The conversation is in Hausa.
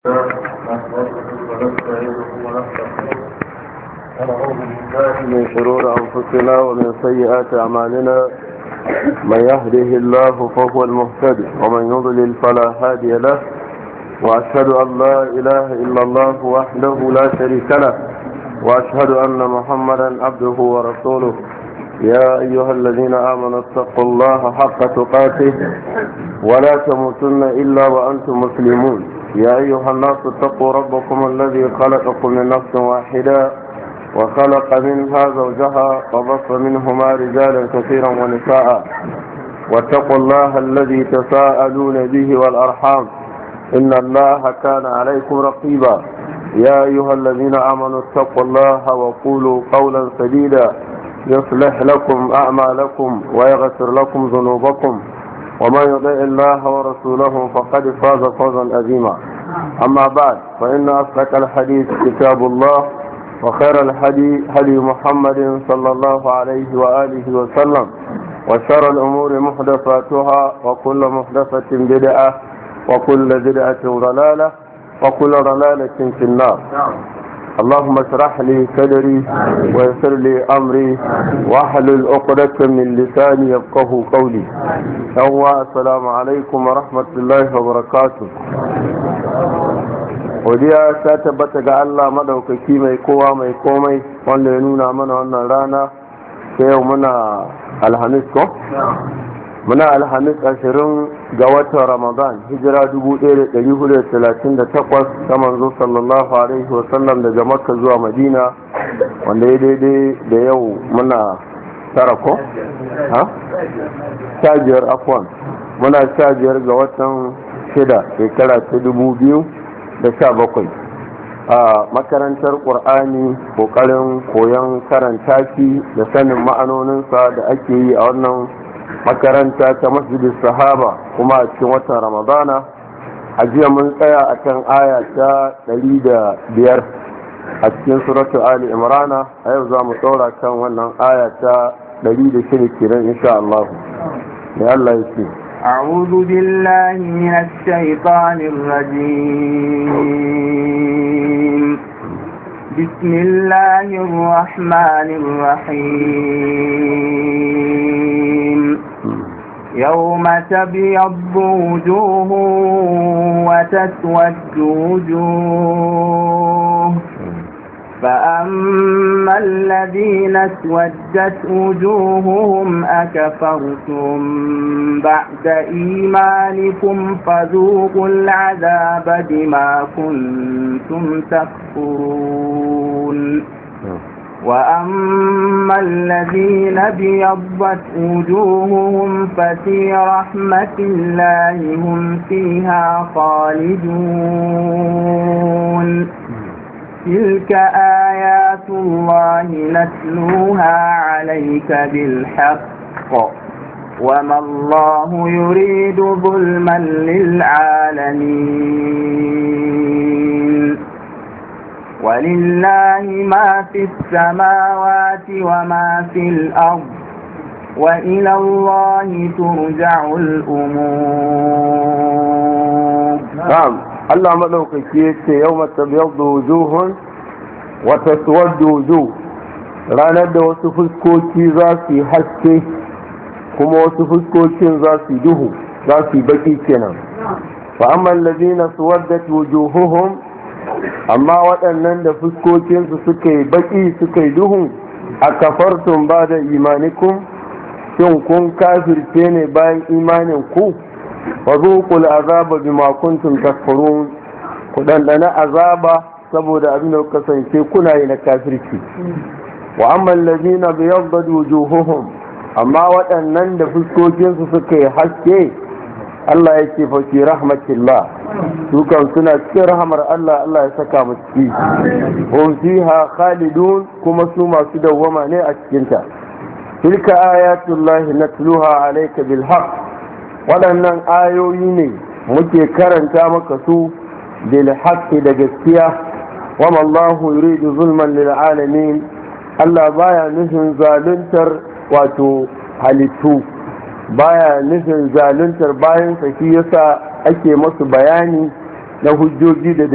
نحمده ونستعينه ونستغفره ونعوذ بالله من شرور أنفسنا ومن سيئات أعمالنا. من يهده الله فهو المهتدي ومن يضلل فلا هادي له، وأشهد أن لا إله إلا الله وحده لا شريك له، وأشهد أن محمدا عبده ورسوله. يا أيها الذين آمنوا اتقوا الله حق تقاته ولا تموتن إلا وأنتم مسلمون. يا أيها الناس اتقوا ربكم الذي خلقكم من نفس واحدة وخلق منها زوجها وبث منهما رجالا كثيرا ونساء، واتقوا الله الذي تساءلون به والأرحام إن الله كان عليكم رقيبا. يا أيها الذين آمنوا اتقوا الله وقولوا قولا سديدا يصلح لكم أعمالكم ويغفر لكم ذنوبكم، ومن يطع الله ورسوله فقد فاز فوزا عظيما. أما بعد، فإن أصدق الحديث كتاب الله، وخير الهدي هدي محمد صلى الله عليه وآله وسلم، وشر الأمور محدثاتها، وكل محدثة بدعة، وكل بدعة ضلالة، وكل ضلالة في النار. اللهم اشرح لي صدري ويسر لي أمري واحلل عقدة من لساني يفقه قولي. السلام عليكم ورحمة الله وبركاته. godiya ta tabbata ga Allah madaukaki mai kowa mai komai wanda ya nuna mana wannan rana ta yau. Muna alhamis 20 ga watan Ramadan, hijira 1438 ta manzo sallallahu alaihi wasallam daga Makka zuwa Madina, wanda ya daidai da yau muna tara ko? Shajiyar afwan, muna 15 ga watan 6 shekara ta 2017 a makarantar ƙur'ani, ƙoƙarin koyon karanta shi da sanin ma'anoninsa da ake yi a wannan makaranta ta masjidin sahaba kuma a cikin watan ramadana. A jiya mun tsaya a kan aya ta 105 a cikin suratu ali imrana. A yau za mu tsora kan wannan aya ta 106 kenan insha Allah. mai Allah yake أعوذ بالله من الشيطان الرجيم. بسم الله الرحمن الرحيم. يوم تبيض وجوه وتسود وجوه، فأما الذين اسودت وجوههم أكفرتم بعد إيمانكم فذوقوا العذاب بما كنتم تكفرون. وأما الذين ابيضت وجوههم ففي رحمة الله هم فيها خالدون. تلك آيات الله نتلوها عليك بالحق، وما الله يريد ظلما للعالمين. ولله ما في السماوات وما في الأرض، وإلى الله ترجع الأمور. نعم. Allah maɗaukaki ya ce yau matabiyaddu wujuhun wa taswaddu wujuh, ranar da wasu fuskoki za su yi haske kuma wasu fuskokin za su yi duhu, za su yi baki kenan. fa amma allazina suwaddat wujuhuhum, amma waɗannan da fuskokinsu suka yi baki suka yi duhu, akafartum ba'da imanikum, shin kun kafirce ne bayan imanin ku? fazuqul azaba bima kuntum takfurun, ku dandana azaba saboda abin da kuka kasance kuna yi na kafirci. wa amma allazina biyaddat wujuhuhum, amma waɗannan da fuskokinsu suka yi haske, Allah yake fa fi rahmatillah, su kan suna cikin rahmar Allah, Allah ya saka mu ciki. hum fiha khalidun, kuma su masu dawwama ne a cikinta. tilka ayatullahi natluha alayka bil haqq, waɗannan ayoyi ne muke karanta maka su bil haqqi da gaskiya. wa mallahu yuridu zulman lil alamin, Allah baya nufin zaluntar wato halittu, baya nufin zaluntar bayan sa, shi yasa ake masu bayani na hujjoji da